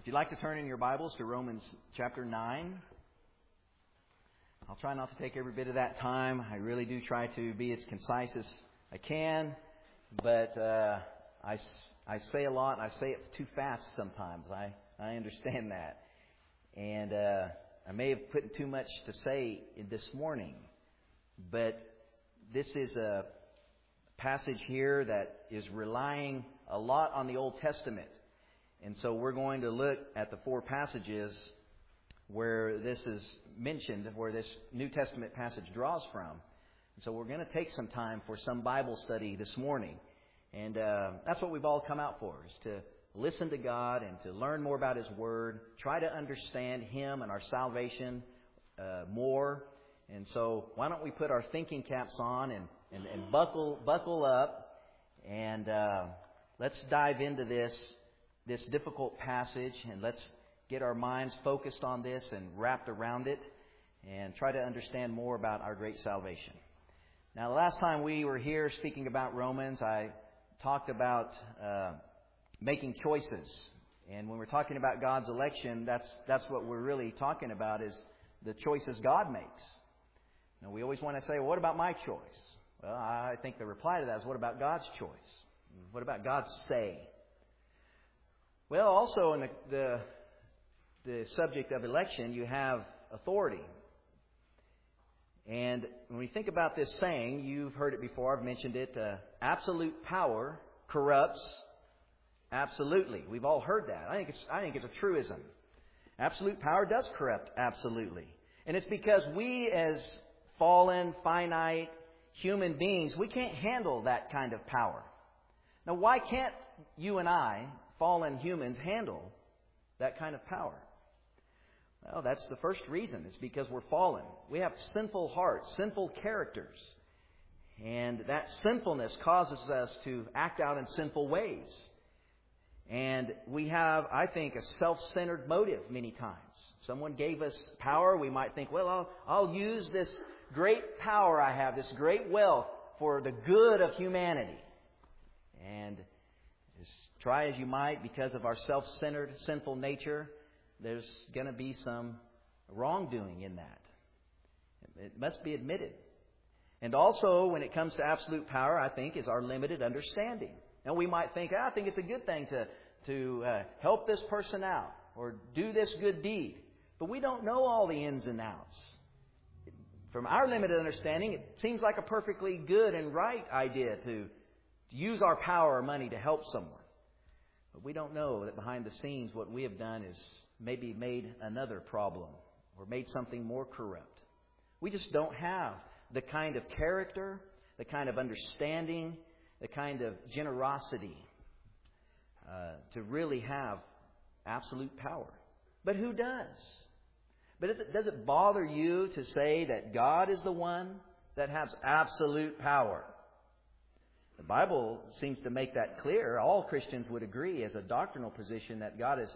If you'd like to turn in your Bibles to Romans chapter 9, I'll try not to take every bit of that time. I really do try to be as concise as I can, but I say a lot, and I say it too fast sometimes. I understand that. And I may have put too much to say this morning, but this is a passage here that is relying a lot on the Old Testament. And so we're going to look at the four passages where this is mentioned, where this New Testament passage draws from. And so we're going to take some time for some Bible study this morning. And that's what we've all come out for, is to listen to God and to learn more about His Word, try to understand Him and our salvation more. And so why don't we put our thinking caps on and buckle up, and let's dive into this difficult passage, and let's get our minds focused on this and wrapped around it and try to understand more about our great salvation. Now, the last time we were here speaking about Romans, I talked about making choices. And when we're talking about God's election, that's what we're really talking about, is the choices God makes. Now, we always want to say, well, what about my choice? Well, I think the reply to that is, what about God's choice? What about God's say? Well, also in the subject of election, you have authority. And when we think about this saying, you've heard it before, I've mentioned it, absolute power corrupts absolutely. We've all heard that. I think it's a truism. Absolute power does corrupt absolutely. And it's because we as fallen, finite human beings, we can't handle that kind of power. Now, why can't you and I, fallen humans, handle that kind of power? Well, that's the first reason. It's because we're fallen. We have sinful hearts, sinful characters. And that sinfulness causes us to act out in sinful ways. And we have, I think, a self-centered motive many times. Someone gave us power. We might think, well, I'll use this great power I have, this great wealth, for the good of humanity. And try as you might, because of our self-centered, sinful nature, there's going to be some wrongdoing in that. It must be admitted. And also, when it comes to absolute power, I think, is our limited understanding. Now, we might think, I think it's a good thing to help this person out or do this good deed. But we don't know all the ins and outs. From our limited understanding, it seems like a perfectly good and right idea to use our power or money to help someone. But we don't know that behind the scenes what we have done is maybe made another problem or made something more corrupt. We just don't have the kind of character, the kind of understanding, the kind of generosity to really have absolute power. But who does? But does it bother you to say that God is the one that has absolute power? The Bible seems to make that clear. All Christians would agree as a doctrinal position that God is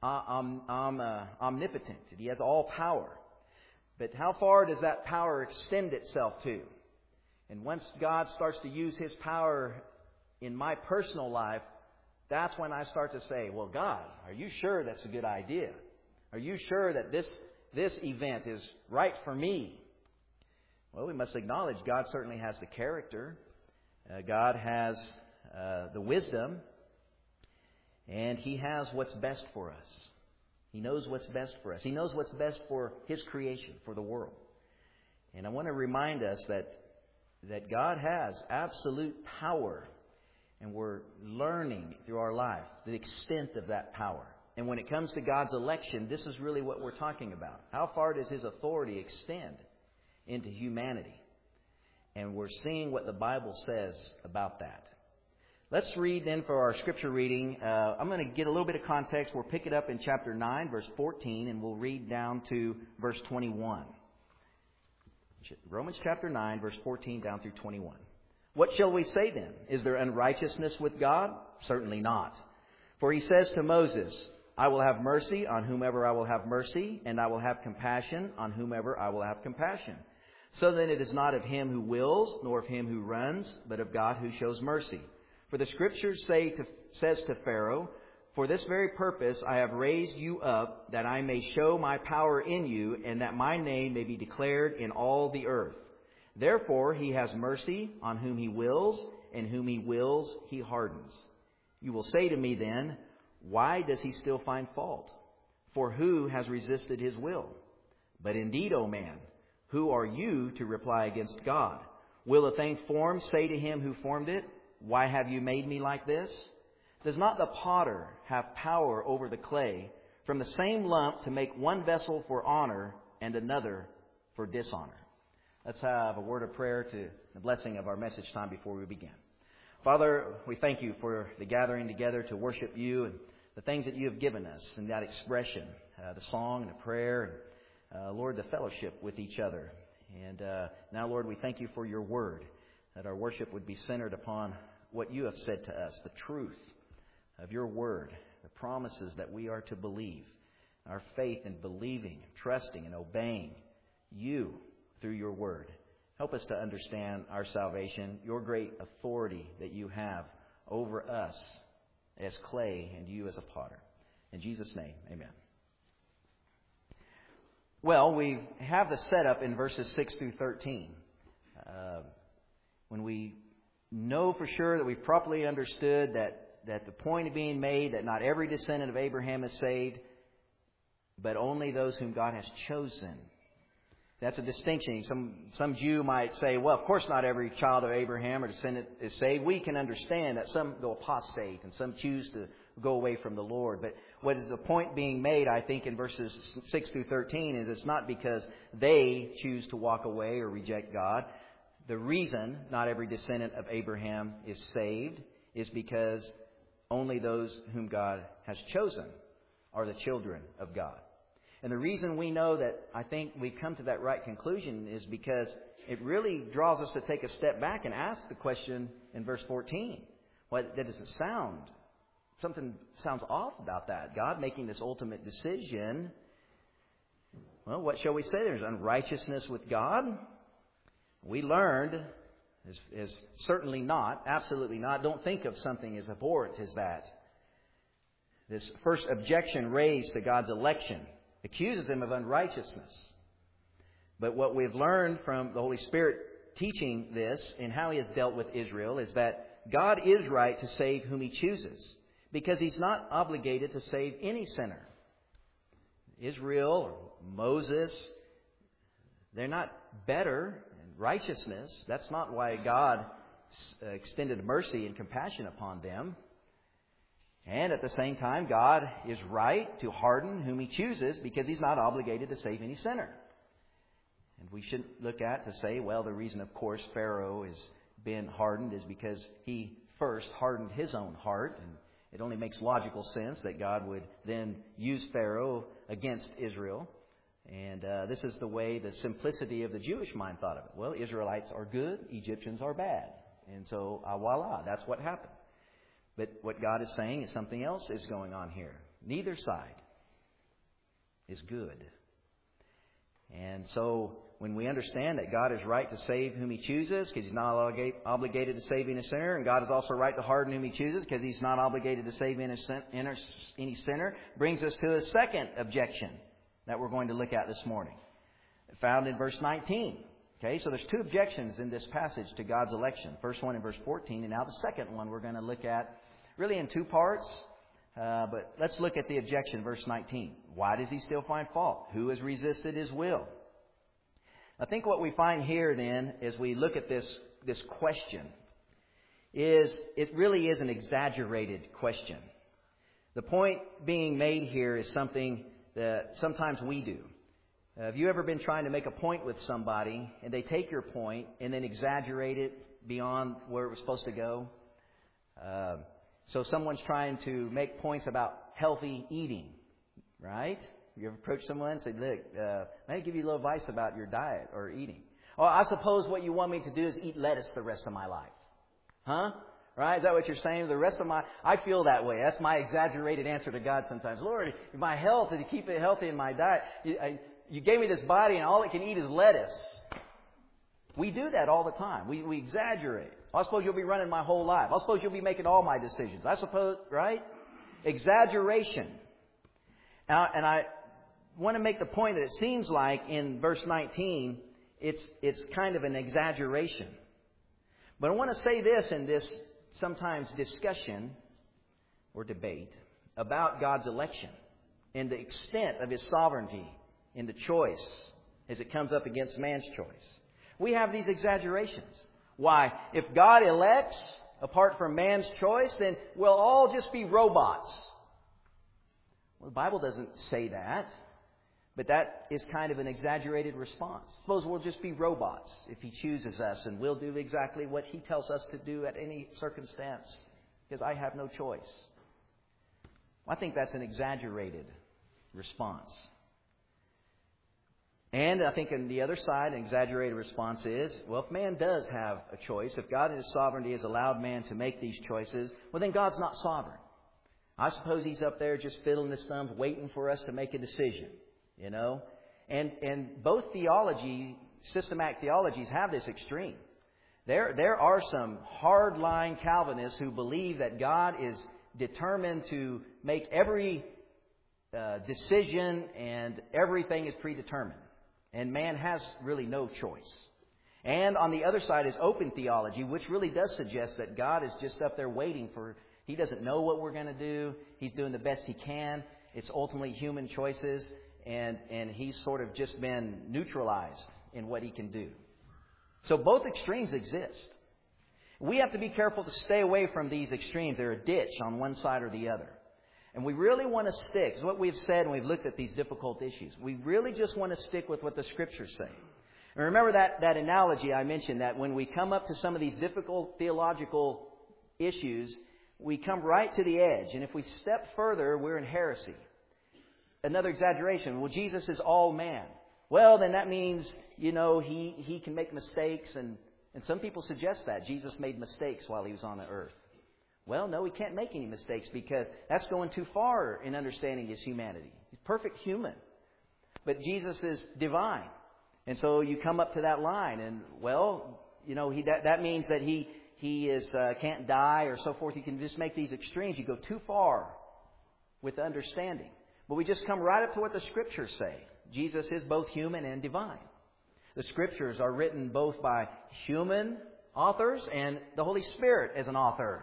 omnipotent. He has all power. But how far does that power extend itself to? And once God starts to use His power in my personal life, that's when I start to say, well, God, are you sure that's a good idea? Are you sure that this event is right for me? Well, we must acknowledge God certainly has the character. God has the wisdom, and He has what's best for us. He knows what's best for us. He knows what's best for His creation, for the world. And I want to remind us that God has absolute power, and we're learning through our life the extent of that power. And when it comes to God's election, this is really what we're talking about. How far does His authority extend into humanity? And we're seeing what the Bible says about that. Let's read then for our scripture reading. I'm going to get a little bit of context. We'll pick it up in chapter 9, verse 14, and we'll read down to verse 21. Romans chapter 9, verse 14 down through 21. What shall we say then? Is there unrighteousness with God? Certainly not. For He says to Moses, I will have mercy on whomever I will have mercy, and I will have compassion on whomever I will have compassion. So then it is not of him who wills, nor of him who runs, but of God who shows mercy. For the Scriptures says to Pharaoh, For this very purpose I have raised you up, that I may show my power in you, and that my name may be declared in all the earth. Therefore he has mercy on whom he wills, and whom he wills he hardens. You will say to me then, why does he still find fault? For who has resisted his will? But indeed, O man, who are you to reply against God? Will a thing formed say to him who formed it, why have you made me like this? Does not the potter have power over the clay, from the same lump to make one vessel for honor and another for dishonor? Let's have a word of prayer to the blessing of our message time before we begin. Father, we thank you for the gathering together to worship you and the things that you have given us in that expression, the song and the prayer, and Lord, the fellowship with each other. And now, Lord, we thank you for your word, that our worship would be centered upon what you have said to us, the truth of your word, the promises that we are to believe, our faith in believing, trusting, and obeying you through your word. Help us to understand our salvation, your great authority that you have over us as clay and you as a potter. In Jesus' name, amen. Well, we have the setup in verses 6 through 13. When we know for sure that we've properly understood that the point being made that not every descendant of Abraham is saved, but only those whom God has chosen. That's a distinction. Some Jew might say, well, of course not every child of Abraham or descendant is saved. We can understand that some go apostate and some choose to go away from the Lord. But what is the point being made, I think, in verses 6 through 13 is it's not because they choose to walk away or reject God. The reason not every descendant of Abraham is saved is because only those whom God has chosen are the children of God. And the reason we know that I think we come to that right conclusion is because it really draws us to take a step back and ask the question in verse 14. What does it sound? Something sounds off about that. God making this ultimate decision. Well, what shall we say? There's unrighteousness with God. We learned is certainly not, absolutely not. Don't think of something as abhorrent as that. This first objection raised to God's election accuses him of unrighteousness. But what we've learned from the Holy Spirit teaching this and how he has dealt with Israel is that God is right to save whom he chooses, because he's not obligated to save any sinner. Israel or Moses, they're not better in righteousness. That's not why God extended mercy and compassion upon them. And at the same time, God is right to harden whom he chooses, because he's not obligated to save any sinner. And we shouldn't look at to say, well, the reason, of course, Pharaoh has been hardened is because he first hardened his own heart. And it only makes logical sense that God would then use Pharaoh against Israel. And this is the way the simplicity of the Jewish mind thought of it. Well, Israelites are good, Egyptians are bad. And so, voila, that's what happened. But what God is saying is something else is going on here. Neither side is good. And so when we understand that God is right to save whom he chooses, because he's not obligated to save any sinner, and God is also right to harden whom he chooses, because he's not obligated to save any sinner, brings us to a second objection that we're going to look at this morning, found in verse 19. Okay, so there's two objections in this passage to God's election. First one in verse 14, and now the second one we're going to look at really in two parts. But let's look at the objection, verse 19. Why does he still find fault? Who has resisted his will? I think what we find here then, as we look at this question, is it really is an exaggerated question. The point being made here is something that sometimes we do. Have you ever been trying to make a point with somebody and they take your point and then exaggerate it beyond where it was supposed to go? So someone's trying to make points about healthy eating, right? You ever approach someone and say, look, let me give you a little advice about your diet or eating. Oh, I suppose what you want me to do is eat lettuce the rest of my life. Huh? Right? Is that what you're saying? I feel that way. That's my exaggerated answer to God sometimes. Lord, my health, to keep it healthy in my diet, you gave me this body and all it can eat is lettuce. We do that all the time. We exaggerate. I suppose you'll be running my whole life. I suppose you'll be making all my decisions. I suppose, right? exaggeration. And I want to make the point that it seems like in verse 19, it's kind of an exaggeration. But I want to say this in this sometimes discussion or debate about God's election and the extent of His sovereignty in the choice as it comes up against man's choice. We have these exaggerations. Why? If God elects apart from man's choice, then we'll all just be robots. Well, the Bible doesn't say that, but that is kind of an exaggerated response. Suppose we'll just be robots if He chooses us and we'll do exactly what He tells us to do at any circumstance because I have no choice. I think that's an exaggerated response. And I think on the other side, an exaggerated response is, well, if man does have a choice, if God in His sovereignty has allowed man to make these choices, well, then God's not sovereign. I suppose He's up there just fiddling His thumbs, waiting for us to make a decision, you know. And both systematic theologies have this extreme. There are some hardline Calvinists who believe that God is determined to make every decision and everything is predetermined. And man has really no choice. And on the other side is open theology, which really does suggest that God is just up there waiting for... He doesn't know what we're going to do. He's doing the best He can. It's ultimately human choices. And He's sort of just been neutralized in what He can do. So both extremes exist. We have to be careful to stay away from these extremes. They're a ditch on one side or the other. And we really want to stick. It's what we've said when we've looked at these difficult issues. We really just want to stick with what the Scriptures say. And remember that analogy I mentioned, that when we come up to some of these difficult theological issues, we come right to the edge. And if we step further, we're in heresy. Another exaggeration. Well, Jesus is all man. Well, then that means, you know, He can make mistakes. And some people suggest that Jesus made mistakes while He was on the earth. Well, no, He can't make any mistakes because that's going too far in understanding His humanity. He's perfect human. But Jesus is divine. And so you come up to that line and, well, you know, that means that He can't die or so forth. You can just make these extremes. You go too far with understanding. But we just come right up to what the Scriptures say. Jesus is both human and divine. The Scriptures are written both by human authors and the Holy Spirit as an author.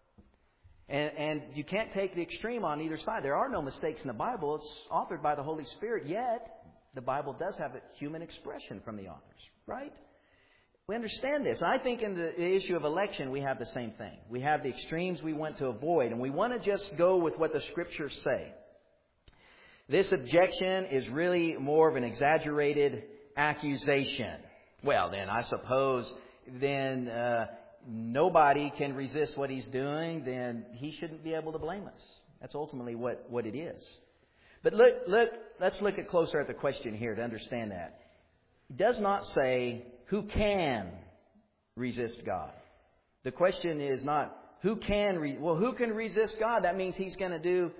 And you can't take the extreme on either side. There are no mistakes in the Bible. It's authored by the Holy Spirit. Yet, the Bible does have a human expression from the authors. Right? We understand this. I think in the issue of election, we have the same thing. We have the extremes we want to avoid. And we want to just go with what the Scriptures say. This objection is really more of an exaggerated accusation. Well, then, I suppose, nobody can resist what He's doing, then He shouldn't be able to blame us. That's ultimately what it is. But let's look closer at the question here to understand that. It does not say who can resist God. The question is not who can resist God? That means He's going to do.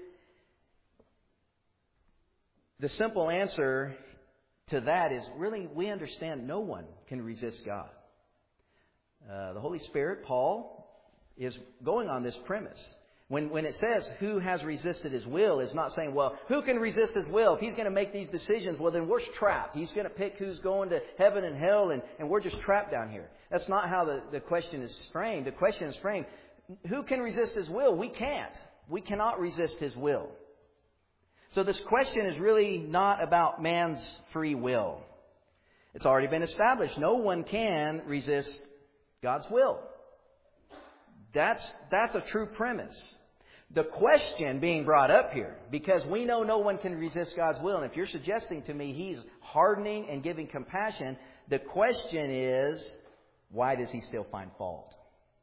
The simple answer to that is really we understand no one can resist God. The Holy Spirit, Paul, is going on this premise. When it says who has resisted His will, it's not saying, well, who can resist His will? If He's going to make these decisions, well, then we're trapped. He's going to pick who's going to heaven and hell, and we're just trapped down here. That's not how the question is framed. The question is framed, who can resist His will? We can't. We cannot resist His will. So this question is really not about man's free will. It's already been established. No one can resist God's will. That's a true premise. The question being brought up here, because we know no one can resist God's will, and if you're suggesting to me He's hardening and giving compassion, the question is, why does He still find fault?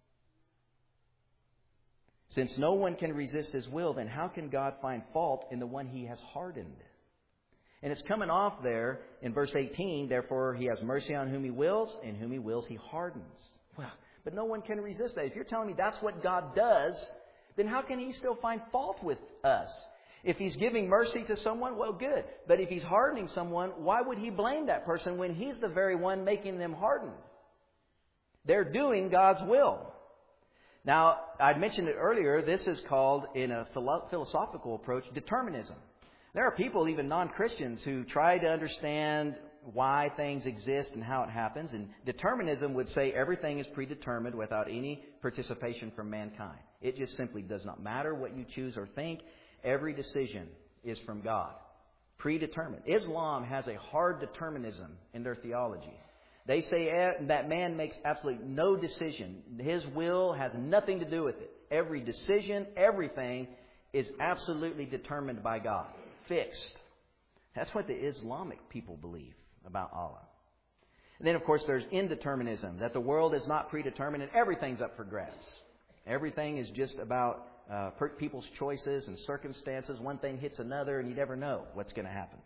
Since no one can resist His will, then how can God find fault in the one He has hardened? And it's coming off there in verse 18, therefore He has mercy on whom He wills, and whom He wills He hardens. Well, but no one can resist that. If you're telling me that's what God does, then how can He still find fault with us? If He's giving mercy to someone, well, good. But if He's hardening someone, why would He blame that person when He's the very one making them hardened? They're doing God's will. Now, I mentioned it earlier, this is called, in a philosophical approach, determinism. There are people, even non-Christians, who try to understand why things exist and how it happens. And determinism would say everything is predetermined without any participation from mankind. It just simply does not matter what you choose or think. Every decision is from God. Predetermined. Islam has a hard determinism in their theology. They say that man makes absolutely no decision. His will has nothing to do with it. Every decision, everything is absolutely determined by God. Fixed. That's what the Islamic people believe about Allah. And then, of course, there's indeterminism, that the world is not predetermined and everything's up for grabs. Everything is just about people's choices and circumstances. One thing hits another and you never know what's going to happen.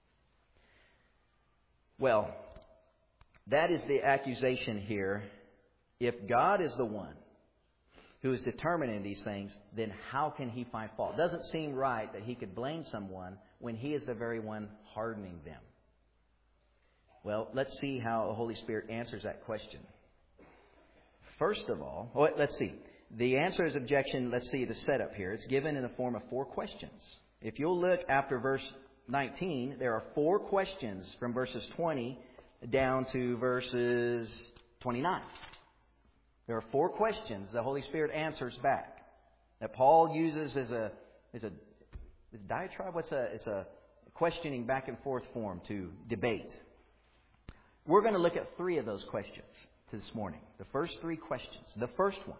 Well, that is the accusation here. If God is the one who is determining these things, then how can He find fault? It doesn't seem right that He could blame someone when He is the very one hardening them. Well, let's see how the Holy Spirit answers that question. First of all, let's see. The answer is objection. Let's see the setup here. It's given in the form of 4 questions. If you'll look after verse 19, there are 4 questions from verses 20 down to verses 29. There are 4 questions the Holy Spirit answers back that Paul uses as a diatribe. It's a questioning back and forth form to debate. We're going to look at 3 of those questions this morning. The first 3 questions. The first one,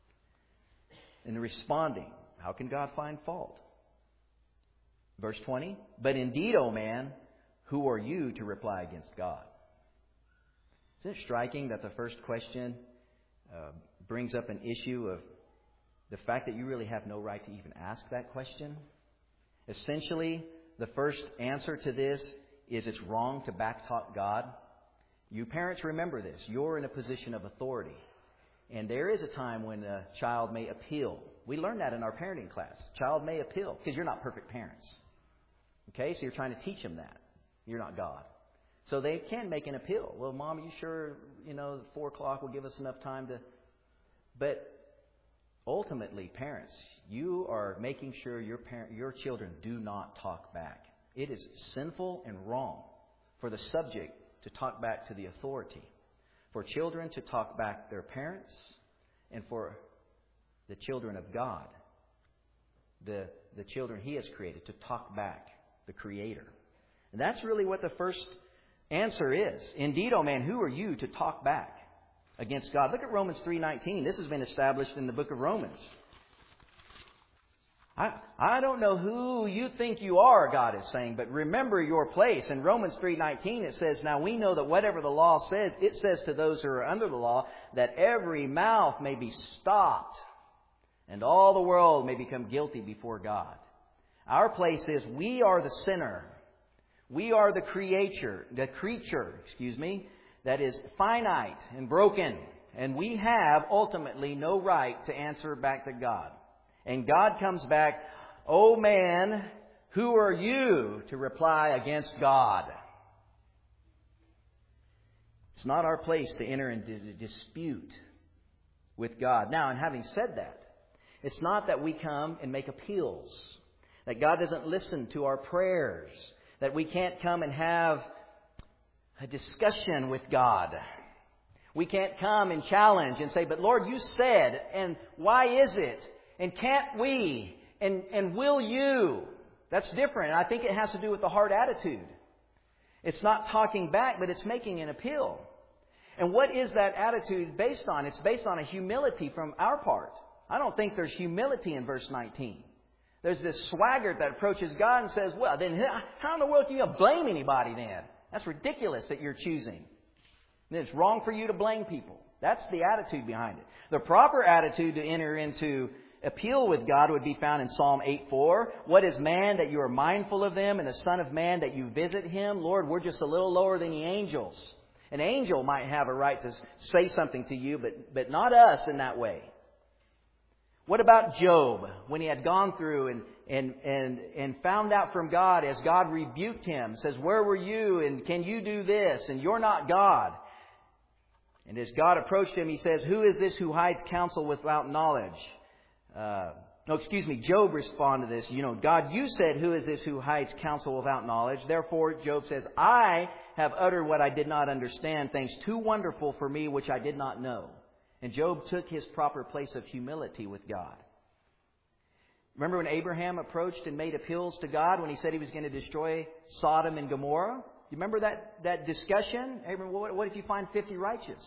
in responding, how can God find fault? Verse 20, but indeed, O man, who are you to reply against God? Isn't it striking that the first question brings up an issue of the fact that you really have no right to even ask that question? Essentially, the first answer to this is it's wrong to backtalk God. You parents remember this. You're in a position of authority. And there is a time when a child may appeal. We learned that in our parenting class. Child may appeal because you're not perfect parents. Okay, so you're trying to teach them that. You're not God. So they can make an appeal. Well, Mom, are you sure, 4 o'clock will give us enough time to... But ultimately, parents, you are making sure your children do not talk back. It is sinful and wrong for the subject to talk back to the authority. For children to talk back their parents, and for the children of God, the children He has created, to talk back the Creator. And that's really what the first answer is. Indeed, O man, who are you to talk back against God? Look at Romans 3:19. This has been established in the book of Romans. I don't know who you think you are, God is saying, but remember your place. In Romans 3:19 it says, now we know that whatever the law says, it says to those who are under the law, that every mouth may be stopped and all the world may become guilty before God. Our place is we are the sinner. We are the creature, that is finite and broken. And we have ultimately no right to answer back to God. And God comes back, O man, who are you to reply against God? It's not our place to enter into a dispute with God. Now, and having said that, it's not that we come and make appeals, that God doesn't listen to our prayers, that we can't come and have a discussion with God. We can't come and challenge and say, but Lord, you said, and why is it? And can't we? And will you? That's different. I think it has to do with the heart attitude. It's not talking back, but it's making an appeal. And what is that attitude based on? It's based on a humility from our part. I don't think there's humility in verse 19. There's this swagger that approaches God and says, well, then how in the world can you blame anybody then? That's ridiculous that you're choosing. And it's wrong for you to blame people. That's the attitude behind it. The proper attitude to enter into appeal with God would be found in Psalm 8:4. What is man that you are mindful of them, and the Son of Man that you visit him? Lord, we're just a little lower than the angels. An angel might have a right to say something to you, but not us in that way. What about Job when he had gone through and found out from God as God rebuked him, says, where were you and can you do this? And you're not God. And as God approached him, he says, who is this who hides counsel without knowledge? Job responded to this. God, you said, who is this who hides counsel without knowledge? Therefore, Job says, I have uttered what I did not understand, things too wonderful for me which I did not know. And Job took his proper place of humility with God. Remember when Abraham approached and made appeals to God when he said he was going to destroy Sodom and Gomorrah? You remember that discussion? Abraham, what if you find 50 righteous?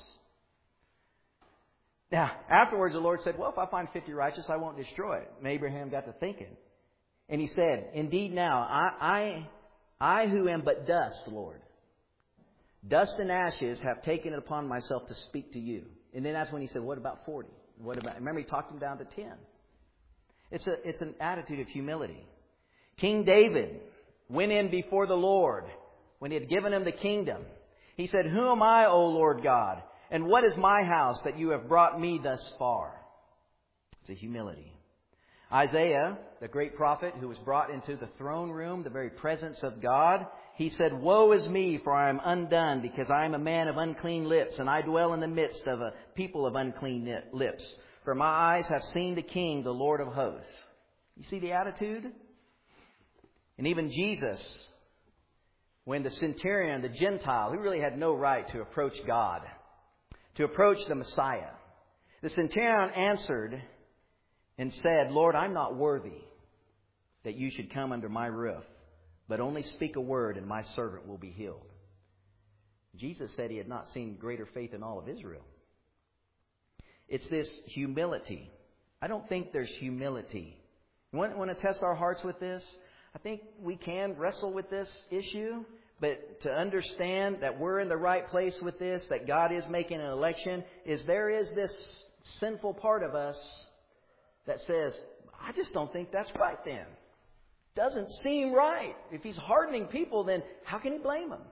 Now, afterwards the Lord said, well, if I find 50 righteous, I won't destroy it. And Abraham got to thinking. And he said, indeed now, I who am but dust, Lord, dust and ashes have taken it upon myself to speak to you. And then that's when he said, what about 40? Remember he talked him down to 10. It's an attitude of humility. King David went in before the Lord when he had given him the kingdom. He said, who am I, O Lord God? And what is my house that you have brought me thus far? It's a humility. Isaiah, the great prophet who was brought into the throne room, the very presence of God, he said, woe is me, for I am undone, because I am a man of unclean lips, and I dwell in the midst of a people of unclean lips. For my eyes have seen the King, the Lord of hosts. You see the attitude? And even Jesus, when the centurion, the Gentile, who really had no right to approach God, to approach the Messiah, the centurion answered and said, Lord, I'm not worthy that you should come under my roof, but only speak a word and my servant will be healed. Jesus said he had not seen greater faith in all of Israel. It's this humility. I don't think there's humility. Want to test our hearts with this? I think we can wrestle with this issue, but to understand that we're in the right place with this, that God is making an election, there is this sinful part of us that says, I just don't think that's right then. Doesn't seem right. If he's hardening people, then how can he blame them?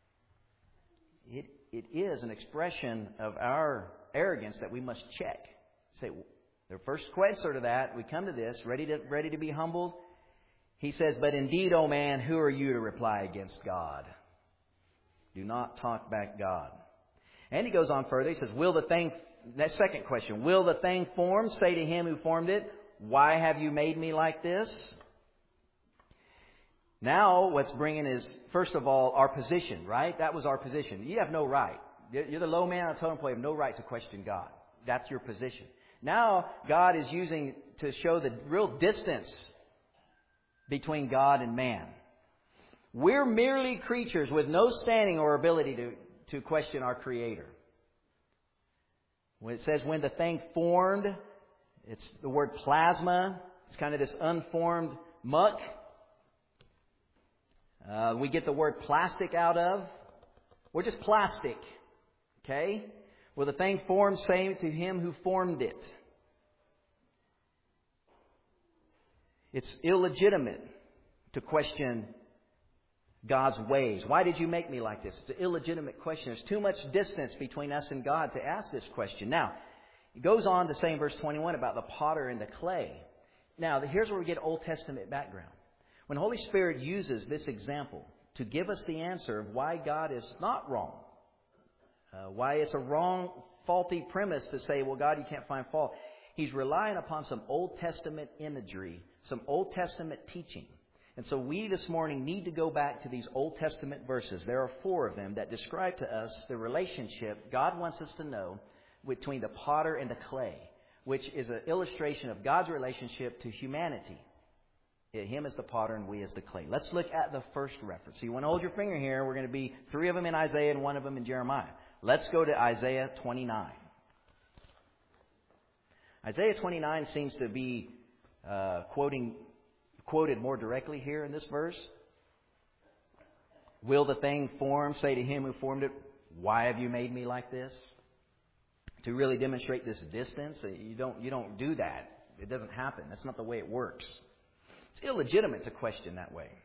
It is an expression of our arrogance that we must check. Say, the first answer to that, we come to this, ready to be humbled. He says, but indeed, O man, who are you to reply against God? Do not talk back God. And he goes on further. He says, that second question, will the thing formed say to him who formed it, why have you made me like this? Now what's bringing is, first of all, our position, right? That was our position. You have no right. You're the low man on the totem pole. You have no right to question God. That's your position. Now God is using to show the real distance between God and man. We're merely creatures with no standing or ability to question our Creator. When it says when the thing formed, it's the word plasma. It's kind of this unformed muck. We get the word plastic out of. We're just plastic. Okay? Will the thing formed say to him who formed it? It's illegitimate to question God's ways. Why did you make me like this? It's an illegitimate question. There's too much distance between us and God to ask this question. Now, it goes on to say in verse 21 about the potter and the clay. Now, here's where we get Old Testament background. When the Holy Spirit uses this example to give us the answer of why God is not wrong, why it's a wrong, faulty premise to say, well, God, you can't find fault. He's relying upon some Old Testament imagery, some Old Testament teaching. And so we this morning need to go back to these Old Testament verses. There are 4 of them that describe to us the relationship God wants us to know between the potter and the clay, which is an illustration of God's relationship to humanity. Him as the potter and we as the clay. Let's look at the first reference. So you want to hold your finger here. We're going to be 3 of them in Isaiah and 1 of them in Jeremiah. Let's go to Isaiah 29. Isaiah 29 seems to be quoted more directly here in this verse. Will the thing formed say to him who formed it, why have you made me like this? To really demonstrate this distance, you don't do that. It doesn't happen. That's not the way it works. It's illegitimate to question that way.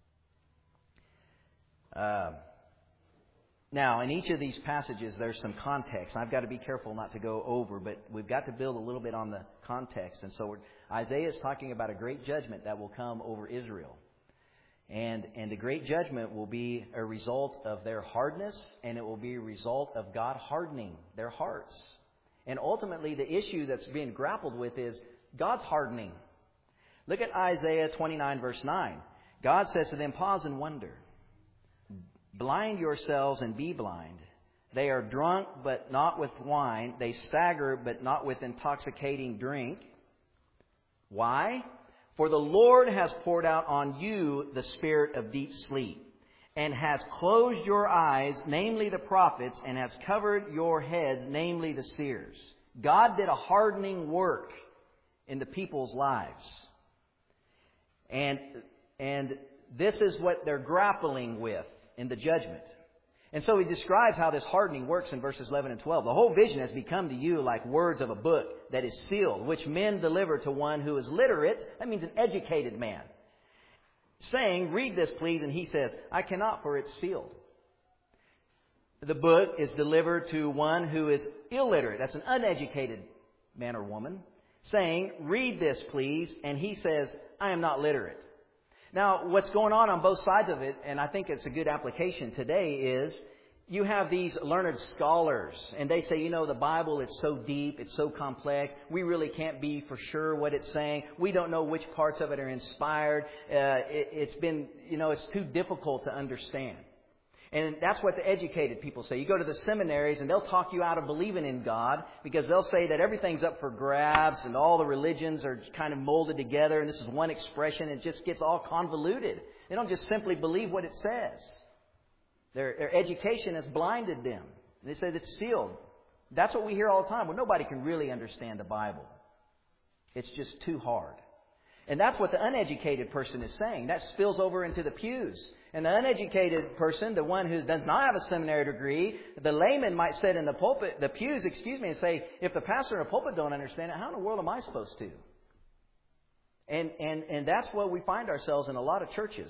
Now, in each of these passages, there's some context. I've got to be careful not to go over, but we've got to build a little bit on the context. And so Isaiah is talking about a great judgment that will come over Israel. And the great judgment will be a result of their hardness, and it will be a result of God hardening their hearts. And ultimately, the issue that's being grappled with is God's hardening. Look at Isaiah 29, verse 9. God says to them, pause and wonder. Blind yourselves and be blind. They are drunk, but not with wine. They stagger, but not with intoxicating drink. Why? For the Lord has poured out on you the spirit of deep sleep, and has closed your eyes, namely the prophets, and has covered your heads, namely the seers. God did a hardening work in the people's lives. And this is what they're grappling with in the judgment. And so he describes how this hardening works in verses 11 and 12. The whole vision has become to you like words of a book that is sealed, which men deliver to one who is literate. That means an educated man. Saying, read this please, and he says, I cannot, for it's sealed. The book is delivered to one who is illiterate. That's an uneducated man or woman. Saying, read this please, and he says, I am not literate. Now, what's going on both sides of it, and I think it's a good application today, is you have these learned scholars, and they say, the Bible is so deep, it's so complex, we really can't be for sure what it's saying. We don't know which parts of it are inspired. It's too difficult to understand. And that's what the educated people say. You go to the seminaries and they'll talk you out of believing in God because they'll say that everything's up for grabs and all the religions are kind of molded together and this is one expression. It just gets all convoluted. They don't just simply believe what it says. Their education has blinded them. They say it's sealed. That's what we hear all the time. Well, nobody can really understand the Bible. It's just too hard. And that's what the uneducated person is saying. That spills over into the pews. And the uneducated person, the one who does not have a seminary degree, the layman might sit in the pulpit, the pews, and say, if the pastor in the pulpit don't understand it, how in the world am I supposed to? And that's where we find ourselves in a lot of churches.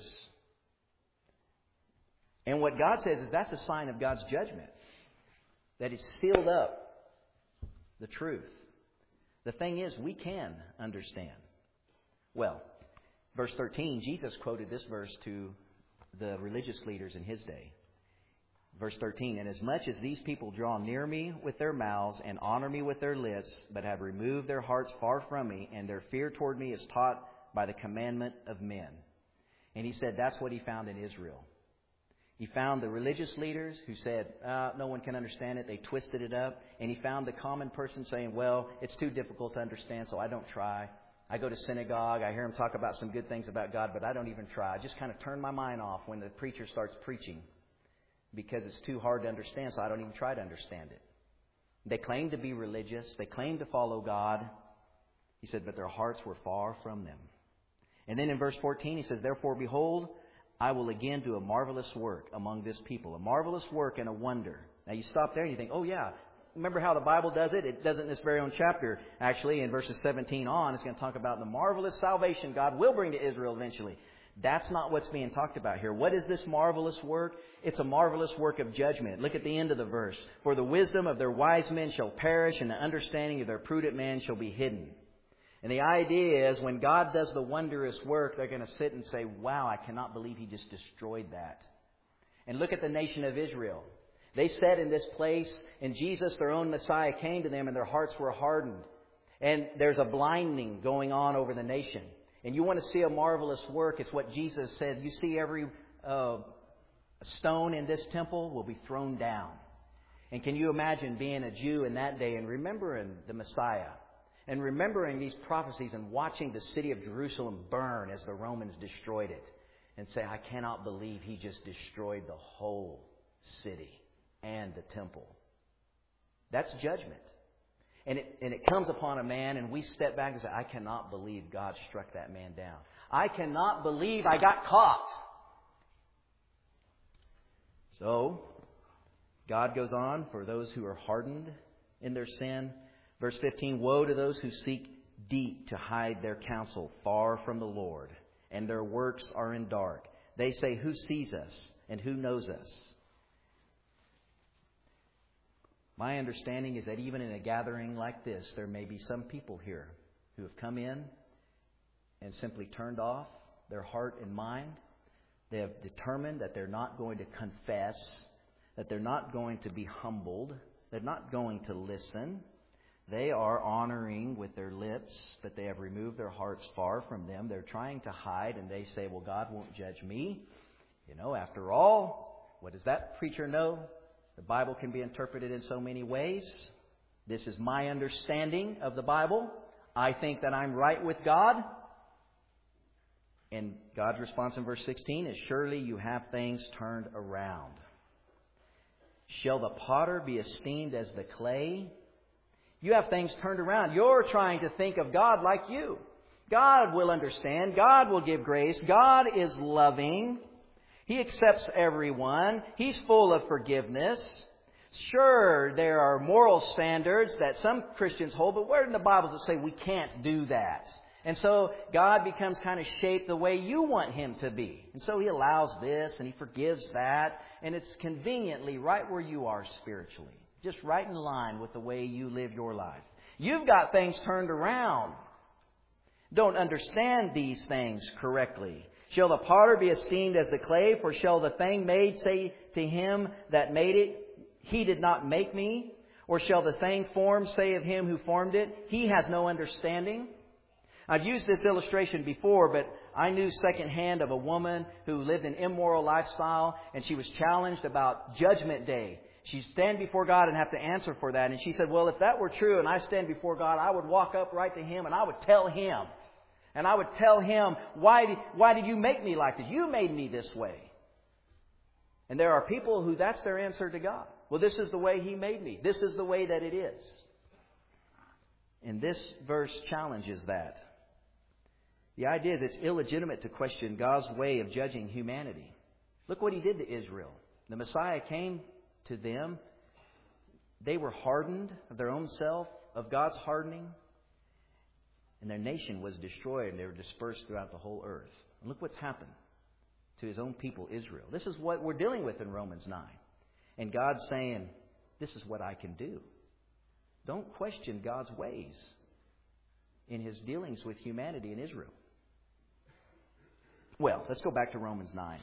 And what God says is that's a sign of God's judgment. That He's sealed up the truth. The thing is, we can understand. Well, verse 13, Jesus quoted this verse to the religious leaders in His day. Verse 13, and as much as these people draw near me with their mouths and honor me with their lips, but have removed their hearts far from me, and their fear toward me is taught by the commandment of men. And He said that's what He found in Israel. He found the religious leaders who said, no one can understand it. They twisted it up. And He found the common person saying, well, it's too difficult to understand, so I don't try. I go to synagogue. I hear them talk about some good things about God, but I don't even try. I just kind of turn my mind off when the preacher starts preaching because it's too hard to understand, so I don't even try to understand it. They claimed to be religious. They claimed to follow God. He said, but their hearts were far from them. And then in verse 14, He says, therefore, behold, I will again do a marvelous work among this people, a marvelous work and a wonder. Now you stop there and you think, oh yeah, remember how the Bible does it? It does it in this very own chapter. Actually, in verses 17 on, it's going to talk about the marvelous salvation God will bring to Israel eventually. That's not what's being talked about here. What is this marvelous work? It's a marvelous work of judgment. Look at the end of the verse. For the wisdom of their wise men shall perish, and the understanding of their prudent men shall be hidden. And the idea is when God does the wondrous work, they're going to sit and say, wow, I cannot believe He just destroyed that. And look at the nation of Israel. They sat in this place, and Jesus, their own Messiah, came to them, and their hearts were hardened. And there's a blinding going on over the nation. And you want to see a marvelous work, it's what Jesus said. You see every stone in this temple will be thrown down. And can you imagine being a Jew in that day and remembering the Messiah? And remembering these prophecies and watching the city of Jerusalem burn as the Romans destroyed it. And say, I cannot believe He just destroyed the whole city and the temple. That's judgment. And it comes upon a man, and we step back and say, I cannot believe God struck that man down. I cannot believe I got caught. So, God goes on for those who are hardened in their sin. Verse 15, woe to those who seek deep to hide their counsel far from the Lord, and their works are in dark. They say, who sees us and who knows us? My understanding is that even in a gathering like this, there may be some people here who have come in and simply turned off their heart and mind They have determined that they're not going to confess, that they're not going to be humbled, they're not going to listen. They are honoring with their lips, but they have removed their hearts far from them. They're trying to hide, and they say, well, God won't judge me. You know, after all, what does that preacher know? The Bible can be interpreted in so many ways. This is my understanding of the Bible. I think that I'm right with God. And God's response in verse 16 is, surely you have things turned around. Shall the potter be esteemed as the clay? You have things turned around. You're trying to think of God like you. God will understand. God will give grace. God is loving. He accepts everyone. He's full of forgiveness. Sure, there are moral standards that some Christians hold, but where in the Bible does it say we can't do that? And so God becomes kind of shaped the way you want Him to be. And so He allows this and He forgives that. And it's conveniently right where you are spiritually. Just right in line with the way you live your life. You've got things turned around. Don't understand these things correctly. Shall the potter be esteemed as the clay? For shall the thing made say to him that made it, He did not make me? Or shall the thing formed say of Him who formed it, He has no understanding? I've used this illustration before, but I knew secondhand of a woman who lived an immoral lifestyle, and she was challenged about Judgment Day. She'd stand before God and have to answer for that. And she said, well, if that were true and I stand before God, I would walk up right to Him and I would tell Him. And I would tell Him, why did you make me like this? You made me this way. And there are people who that's their answer to God. Well, this is the way He made me. This is the way that it is. And this verse challenges that. The idea is it's illegitimate to question God's way of judging humanity. Look what He did to Israel. The Messiah came to them. They were hardened of their own self, of God's hardening. And their nation was destroyed and they were dispersed throughout the whole earth. And look what's happened to His own people, Israel. This is what we're dealing with in Romans 9. And God's saying, this is what I can do. Don't question God's ways in His dealings with humanity in Israel. Well, let's go back to Romans 9.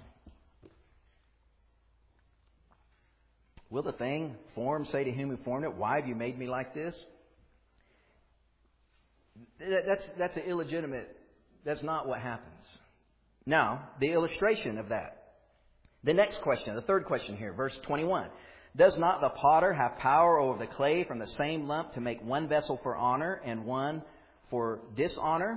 Will the thing formed say to Him who formed it, why have you made me like this? That's an illegitimate, that's not what happens. Now, the illustration of that. The next question, the third question here, verse 21. Does not the potter have power over the clay from the same lump to make one vessel for honor and one for dishonor?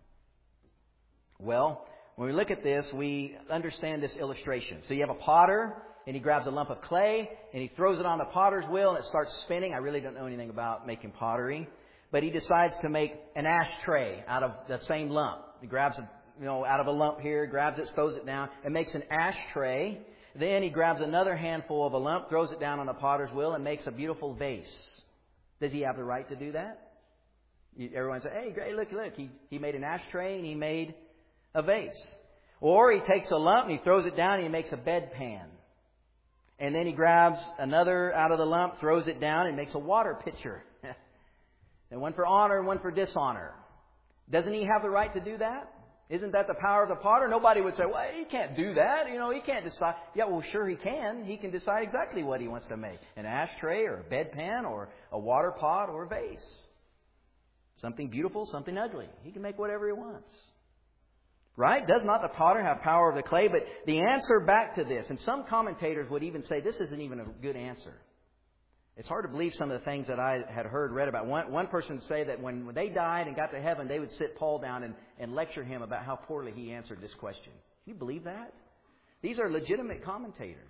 Well, when we look at this, we understand this illustration. So you have a potter, and he grabs a lump of clay, and he throws it on the potter's wheel, and it starts spinning. I really don't know anything about making pottery. But he decides to make an ashtray out of the same lump. He grabs it, out of a lump here, grabs it, throws it down, and makes an ashtray. Then he grabs another handful of a lump, throws it down on the potter's wheel, and makes a beautiful vase. Does he have the right to do that? Everyone says, hey, great, look. He made an ashtray and he made a vase. Or he takes a lump and he throws it down and he makes a bedpan. And then he grabs another out of the lump, throws it down, and makes a water pitcher. And one for honor and one for dishonor. Doesn't he have the right to do that? Isn't that the power of the potter? Nobody would say, well, he can't do that. He can't decide. Yeah, well, sure he can. He can decide exactly what he wants to make. An ashtray or a bedpan or a water pot or a vase. Something beautiful, something ugly. He can make whatever he wants. Right? Does not the potter have power of the clay? But the answer back to this, and some commentators would even say this isn't even a good answer. It's hard to believe some of the things that I had read about. One person would say that when they died and got to heaven, they would sit Paul down and lecture him about how poorly he answered this question. Do you believe that? These are legitimate commentators.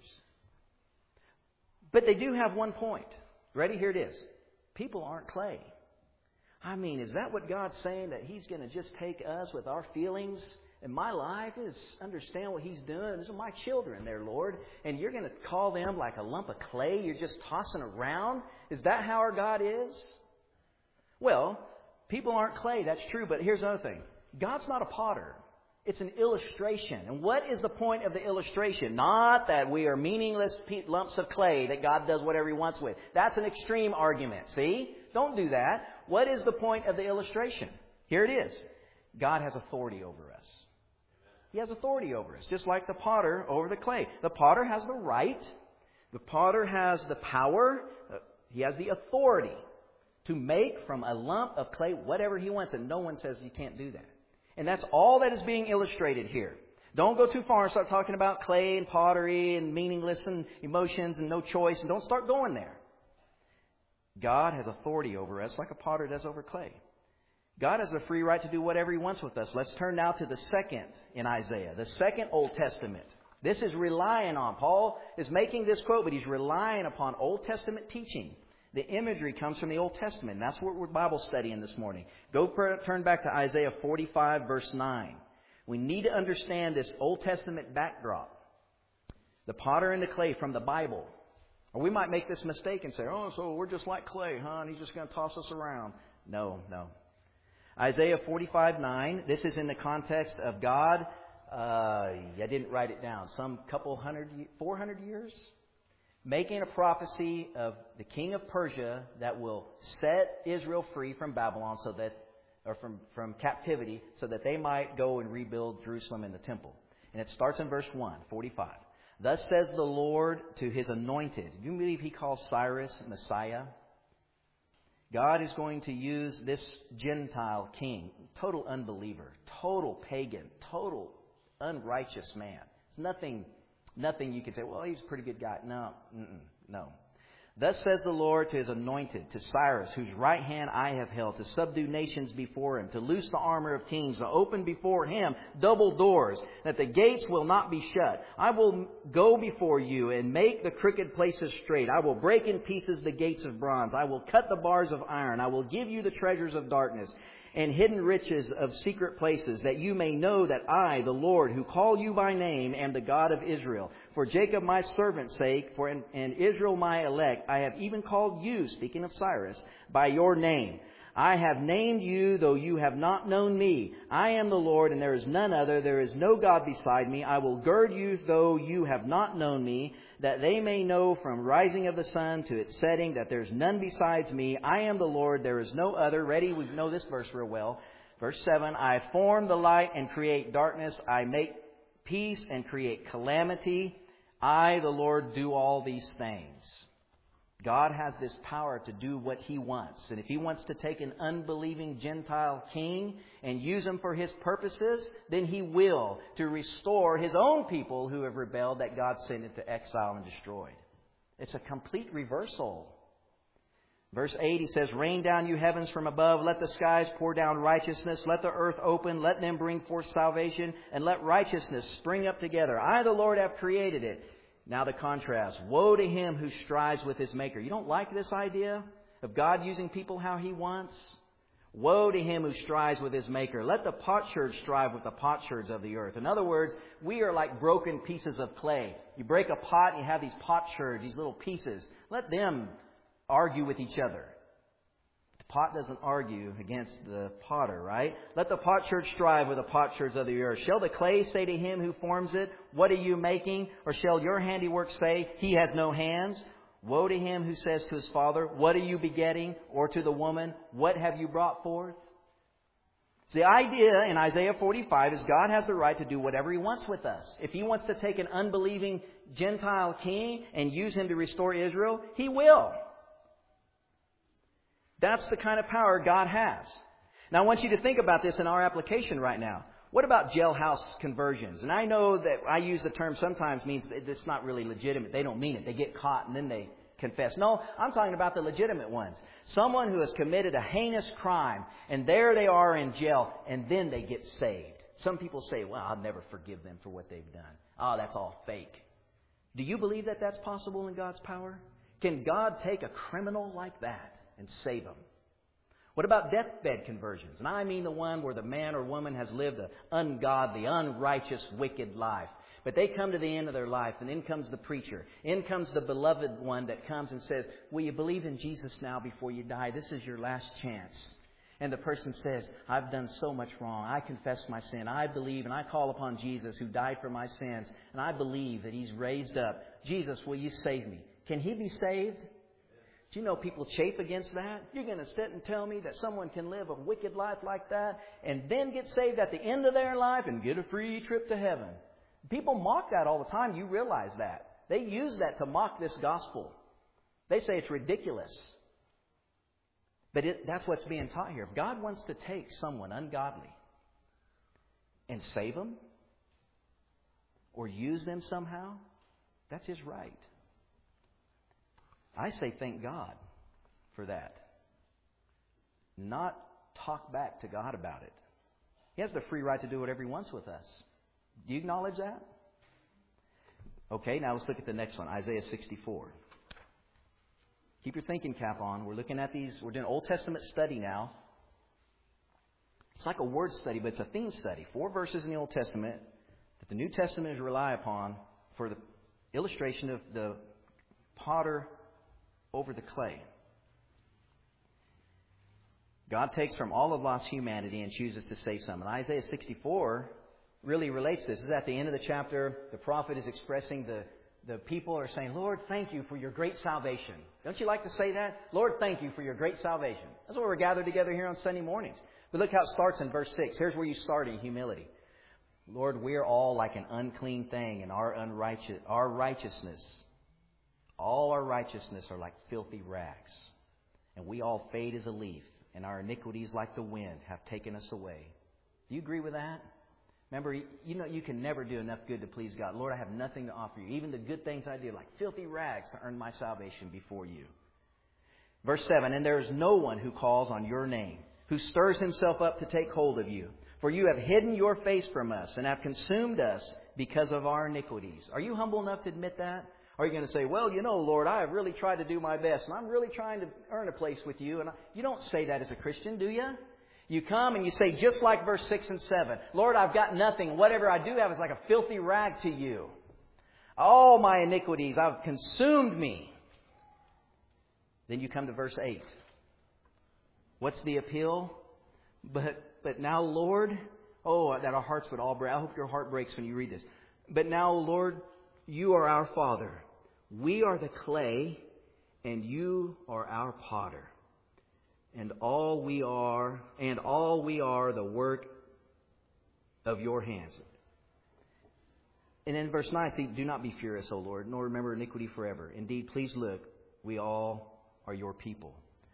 But they do have one point. Ready? Here it is. People aren't clay. I mean, is that what God's saying? That He's going to just take us with our feelings and my life is understand what He's doing. These are my children there, Lord. And you're going to call them like a lump of clay you're just tossing around? Is that how our God is? Well, people aren't clay. That's true. But here's another thing. God's not a potter. It's an illustration. And what is the point of the illustration? Not that we are meaningless lumps of clay that God does whatever He wants with. That's an extreme argument. See? Don't do that. What is the point of the illustration? Here it is. God has authority over us. He has authority over us, just like the potter over the clay. The potter has the right. The potter has the power. He has the authority to make from a lump of clay whatever he wants, and no one says you can't do that. And that's all that is being illustrated here. Don't go too far and start talking about clay and pottery and meaningless and emotions and no choice, and don't start going there. God has authority over us like a potter does over clay. God has a free right to do whatever He wants with us. Let's turn now to the second in Isaiah, the second Old Testament. This is relying on, Paul is making this quote, but he's relying upon Old Testament teaching. The imagery comes from the Old Testament. That's what we're Bible studying this morning. Turn back to Isaiah 45, verse 9. We need to understand this Old Testament backdrop. The potter and the clay from the Bible. Or we might make this mistake and say, oh, so we're just like clay, huh? And He's just going to toss us around. No. Isaiah 45, 9. This is in the context of God. I didn't write it down. Some 400 years? Making a prophecy of the king of Persia that will set Israel free from Babylon from captivity so that they might go and rebuild Jerusalem and the temple. And it starts in verse 1, 45. Thus says the Lord to His anointed. Do you believe He calls Cyrus Messiah? God is going to use this Gentile king, total unbeliever, total pagan, total unrighteous man. It's nothing you can say, well, he's a pretty good guy. No. Thus says the Lord to His anointed, to Cyrus, whose right hand I have held, to subdue nations before him, to loose the armor of kings, to open before him double doors, that the gates will not be shut. I will go before you and make the crooked places straight. I will break in pieces the gates of bronze. I will cut the bars of iron. I will give you the treasures of darkness and hidden riches of secret places, that you may know that I, the Lord, who call you by name, am the God of Israel. For Jacob my servant's sake, and Israel my elect, I have even called you, speaking of Cyrus, by your name. I have named you, though you have not known me. I am the Lord, and there is none other. There is no God beside me. I will gird you, though you have not known me, that they may know from rising of the sun to its setting that there is none besides me. I am the Lord, there is no other. Ready? We know this verse real well. Verse 7, I form the light and create darkness. I make peace and create calamity. I, the Lord, do all these things. God has this power to do what He wants. And if He wants to take an unbelieving Gentile king and use him for His purposes, then He will, to restore His own people who have rebelled that God sent into exile and destroyed. It's a complete reversal. Verse 8, He says, rain down, you heavens from above. Let the skies pour down righteousness. Let the earth open. Let them bring forth salvation. And let righteousness spring up together. I, the Lord, have created it. Now the contrast. Woe to him who strives with his Maker. You don't like this idea of God using people how He wants? Woe to him who strives with his Maker. Let the potsherds strive with the potsherds of the earth. In other words, we are like broken pieces of clay. You break a pot and you have these potsherds, these little pieces. Let them argue with each other. The pot doesn't argue against the potter, right? Let the potsherds strive with the potsherds of the earth. Shall the clay say to him who forms it, what are you making? Or shall your handiwork say, he has no hands? Woe to him who says to his father, what are you begetting? Or to the woman, what have you brought forth? So the idea in Isaiah 45 is God has the right to do whatever He wants with us. If He wants to take an unbelieving Gentile king and use him to restore Israel, He will. That's the kind of power God has. Now I want you to think about this in our application right now. What about jailhouse conversions? And I know that I use the term sometimes means it's not really legitimate. They don't mean it. They get caught and then they confess. No, I'm talking about the legitimate ones. Someone who has committed a heinous crime and there they are in jail and then they get saved. Some people say, well, I'll never forgive them for what they've done. Oh, that's all fake. Do you believe that that's possible in God's power? Can God take a criminal like that and save them? What about deathbed conversions? And I mean the one where the man or woman has lived an ungodly, unrighteous, wicked life. But they come to the end of their life, and in comes the preacher. In comes the beloved one that comes and says, will you believe in Jesus now before you die? This is your last chance. And the person says, I've done so much wrong. I confess my sin. I believe and I call upon Jesus who died for my sins. And I believe that He's raised up. Jesus, will you save me? Can he be saved? Do you know people chafe against that? You're going to sit and tell me that someone can live a wicked life like that and then get saved at the end of their life and get a free trip to heaven. People mock that all the time. You realize that. They use that to mock this gospel. They say it's ridiculous. But that's what's being taught here. If God wants to take someone ungodly and save them or use them somehow, that's His right. I say thank God for that. Not talk back to God about it. He has the free right to do whatever He wants with us. Do you acknowledge that? Okay, now let's look at the next one, Isaiah 64. Keep your thinking cap on. We're looking at these. We're doing Old Testament study now. It's like a word study, but it's a theme study. 4 verses in the Old Testament that the New Testament is rely upon for the illustration of the potter over the clay. God takes from all of lost humanity and chooses to save some. And Isaiah 64 really relates to this. This is at the end of the chapter. The prophet is expressing the people are saying, Lord, thank you for your great salvation. Don't you like to say that? Lord, thank you for your great salvation. That's why we're gathered together here on Sunday mornings. But look how it starts in verse 6. Here's where you start in humility. Lord, we're all like an unclean thing, and all our righteousness are like filthy rags. And we all fade as a leaf, and our iniquities like the wind have taken us away. Do you agree with that? Remember, you can never do enough good to please God. Lord, I have nothing to offer you. Even the good things I do, like filthy rags, to earn my salvation before you. Verse 7, and there is no one who calls on your name, who stirs himself up to take hold of you. For you have hidden your face from us and have consumed us because of our iniquities. Are you humble enough to admit that? Or are you going to say, well, Lord, I have really tried to do my best, and I'm really trying to earn a place with you. And you don't say that as a Christian, do you? You come and you say, just like verse 6 and 7, Lord, I've got nothing. Whatever I do have is like a filthy rag to you. All my iniquities have consumed me. Then you come to verse 8. What's the appeal? But now, Lord, that our hearts would all break. I hope your heart breaks when you read this. But now, Lord, you are our Father. We are the clay, and you are our potter. And all we are the work of your hands. And in verse 9, see, do not be furious, O Lord, nor remember iniquity forever. Indeed, please look, we all are your people.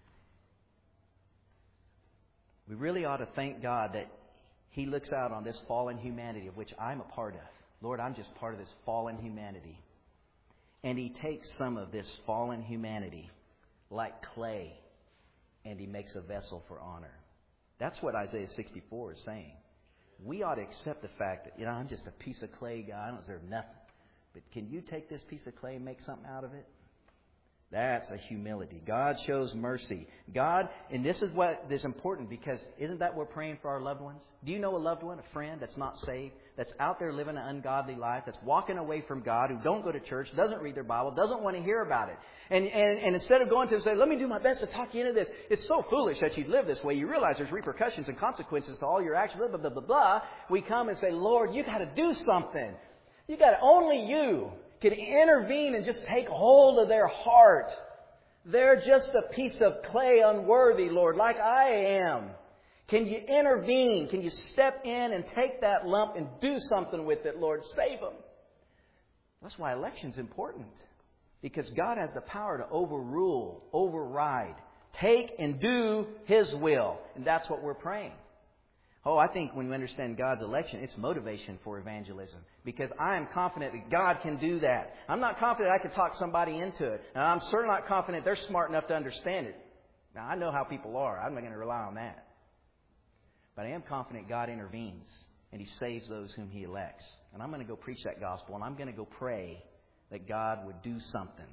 We really ought to thank God that He looks out on this fallen humanity of which I'm a part of. Lord, I'm just part of this fallen humanity. And He takes some of this fallen humanity like clay, and He makes a vessel for honor. That's what Isaiah 64 is saying. We ought to accept the fact that, I'm just a piece of clay, God. I don't deserve nothing. But can you take this piece of clay and make something out of it? That's a humility. God shows mercy. God, and this is what is important, because isn't that what we're praying for our loved ones? Do you know a loved one, a friend that's not saved, that's out there living an ungodly life, that's walking away from God, who don't go to church, doesn't read their Bible, doesn't want to hear about it? And instead of going to them and saying, let me do my best to talk you into this, it's so foolish that you live this way. You realize there's repercussions and consequences to all your actions, blah, blah, blah, blah, blah. We come and say, Lord, you got to do something. Only you can intervene and just take hold of their heart. They're just a piece of clay unworthy, Lord, like I am. Can you intervene? Can you step in and take that lump and do something with it, Lord? Save them. That's why election's important. Because God has the power to overrule, override, take and do His will. And that's what we're praying. I think when we understand God's election, it's motivation for evangelism. Because I am confident that God can do that. I'm not confident I can talk somebody into it. And I'm certainly not confident they're smart enough to understand it. Now, I know how people are. I'm not going to rely on that. But I am confident God intervenes and He saves those whom He elects. And I'm going to go preach that gospel, and I'm going to go pray that God would do something.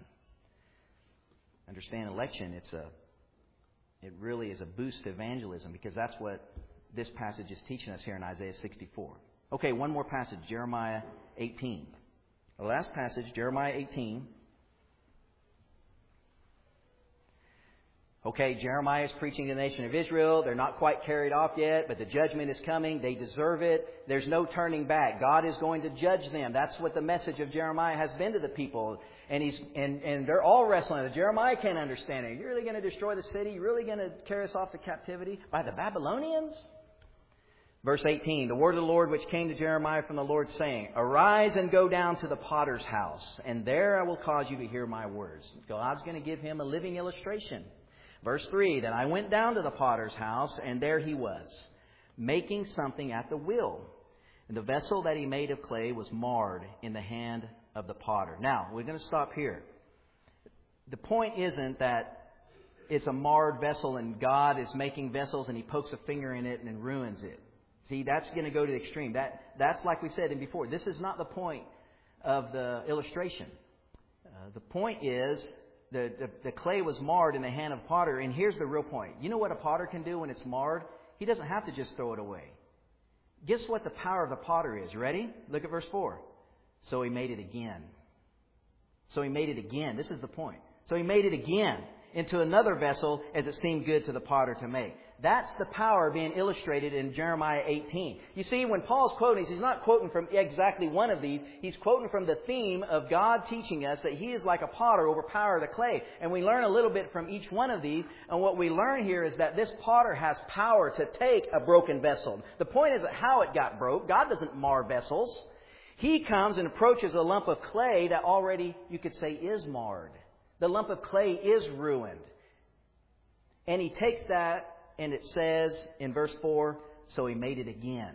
Understand election, it really is a boost to evangelism, because that's what this passage is teaching us here in Isaiah 64. Okay, one more passage, Jeremiah 18. The last passage, Jeremiah 18. Okay, Jeremiah is preaching to the nation of Israel. They're not quite carried off yet, but the judgment is coming. They deserve it. There's no turning back. God is going to judge them. That's what the message of Jeremiah has been to the people. And they're all wrestling with it. Jeremiah can't understand it. You're really going to destroy the city? You're really going to carry us off to captivity by the Babylonians? Verse 18, the word of the Lord which came to Jeremiah from the Lord, saying, Arise and go down to the potter's house, and there I will cause you to hear my words. God's going to give him a living illustration. Verse 3, Then I went down to the potter's house, and there he was, making something at the wheel. And the vessel that he made of clay was marred in the hand of the potter. Now, we're going to stop here. The point isn't that it's a marred vessel and God is making vessels and he pokes a finger in it and ruins it. See, that's going to go to the extreme. That's like we said before. This is not the point of the illustration. The point is the clay was marred in the hand of the potter. And here's the real point. You know what a potter can do when it's marred? He doesn't have to just throw it away. Guess what the power of the potter is? Ready? Look at verse 4. So he made it again. So he made it again. This is the point. So he made it again into another vessel as it seemed good to the potter to make. That's the power being illustrated in Jeremiah 18. You see, when Paul's quoting, he's not quoting from exactly one of these. He's quoting from the theme of God teaching us that He is like a potter over power the clay. And we learn a little bit from each one of these. And what we learn here is that this potter has power to take a broken vessel. The point isn't how it got broke. God doesn't mar vessels. He comes and approaches a lump of clay that already, you could say, is marred. The lump of clay is ruined. And He takes that, and it says in verse 4, so He made it again.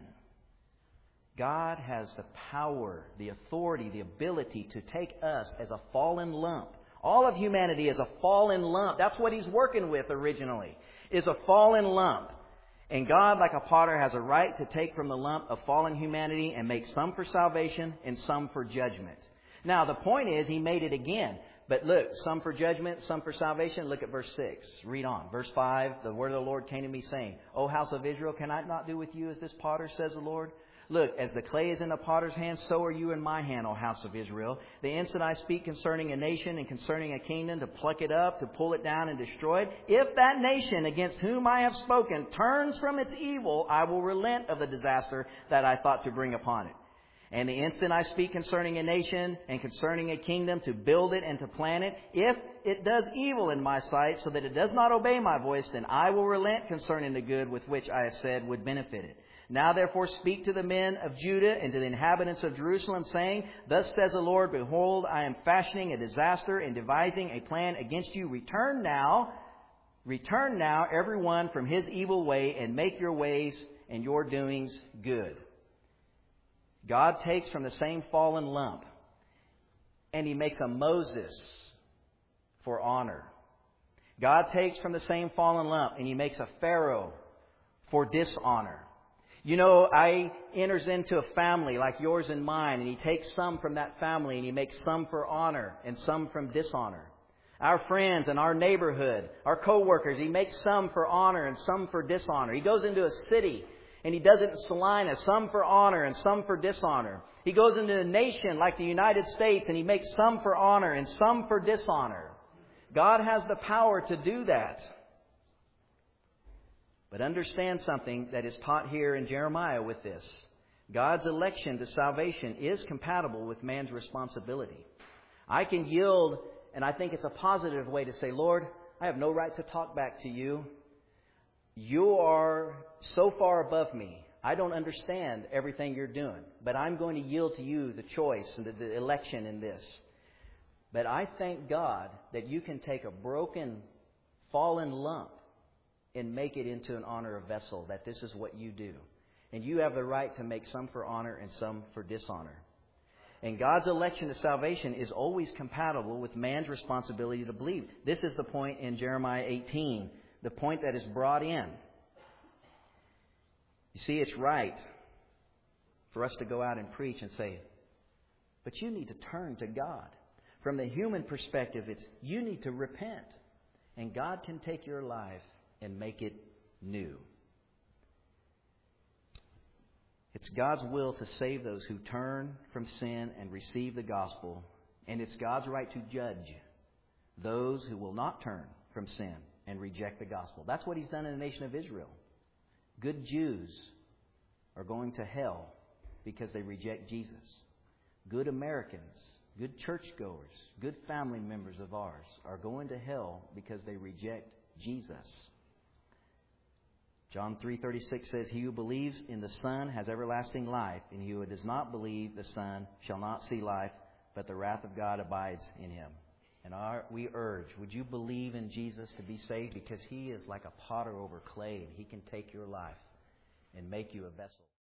God has the power, the authority, the ability to take us as a fallen lump. All of humanity is a fallen lump. That's what He's working with originally, is a fallen lump. And God, like a potter, has a right to take from the lump of fallen humanity and make some for salvation and some for judgment. Now, the point is, He made it again. But look, some for judgment, some for salvation. Look at verse 6. Read on. Verse 5, the word of the Lord came to me, saying, O house of Israel, can I not do with you as this potter, says the Lord? Look, as the clay is in the potter's hand, so are you in my hand, O house of Israel. The instant I speak concerning a nation and concerning a kingdom, to pluck it up, to pull it down and destroy it, if that nation against whom I have spoken turns from its evil, I will relent of the disaster that I thought to bring upon it. And the instant I speak concerning a nation and concerning a kingdom, to build it and to plant it, if it does evil in my sight, so that it does not obey my voice, then I will relent concerning the good with which I have said would benefit it. Now therefore speak to the men of Judah and to the inhabitants of Jerusalem, saying, Thus says the Lord, Behold, I am fashioning a disaster and devising a plan against you. Return now, every one from his evil way, and make your ways and your doings good. God takes from the same fallen lump and He makes a Moses for honor. God takes from the same fallen lump and He makes a Pharaoh for dishonor. You know, I enters into a family like yours and mine, and He takes some from that family and He makes some for honor and some from dishonor. Our friends and our neighborhood, our co-workers, He makes some for honor and some for dishonor. He goes into a city and He does it in Salina, some for honor and some for dishonor. He goes into a nation like the United States and He makes some for honor and some for dishonor. God has the power to do that. But understand something that is taught here in Jeremiah with this. God's election to salvation is compatible with man's responsibility. I can yield, and I think it's a positive way to say, Lord, I have no right to talk back to you. You are so far above me. I don't understand everything you're doing, but I'm going to yield to you the choice and the election in this. But I thank God that you can take a broken, fallen lump and make it into an honor vessel, that this is what you do. And you have the right to make some for honor and some for dishonor. And God's election to salvation is always compatible with man's responsibility to believe. This is the point in Jeremiah 18. The point that is brought in. You see, it's right for us to go out and preach and say, but you need to turn to God. From the human perspective, it's you need to repent. And God can take your life and make it new. It's God's will to save those who turn from sin and receive the gospel. And it's God's right to judge those who will not turn from sin and reject the gospel. That's what He's done in the nation of Israel. Good Jews are going to hell because they reject Jesus. Good Americans, good churchgoers, good family members of ours are going to hell because they reject Jesus. John 3:36 says, "He who believes in the Son has everlasting life, and he who does not believe the Son shall not see life, but the wrath of God abides in him." And we urge, would you believe in Jesus to be saved? Because He is like a potter over clay, and He can take your life and make you a vessel.